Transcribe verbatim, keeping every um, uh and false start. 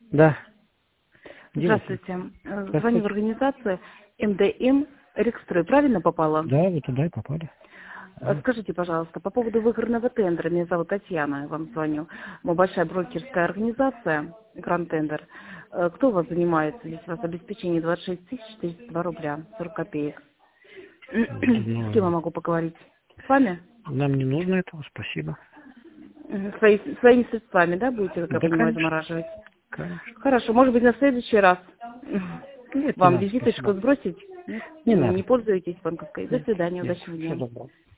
Да. Здравствуйте. Здравствуйте. Звоню в организацию эм дэ эм Рекстрой. Правильно попала? Да, вы туда и попали. Скажите, пожалуйста, по поводу выигранного тендера. Меня зовут Татьяна, я вам звоню. Мы большая брокерская организация, Гранд Тендер. Кто у вас занимается? Здесь у вас обеспечение двадцать шесть тысяч четыреста два рубля сорок копеек. Ну, С кем я могу поговорить? С вами? нам не нужно этого, спасибо. Свои, своими средствами, да, будете, как я Да, понимаю, конечно. замораживать? Конечно. Хорошо, может быть, на следующий раз Нет, не вам надо, визиточку спасибо. сбросить? Нет? Не Не надо. пользуетесь банковской? До Нет, свидания, нет. удачного Всего дня. доброго.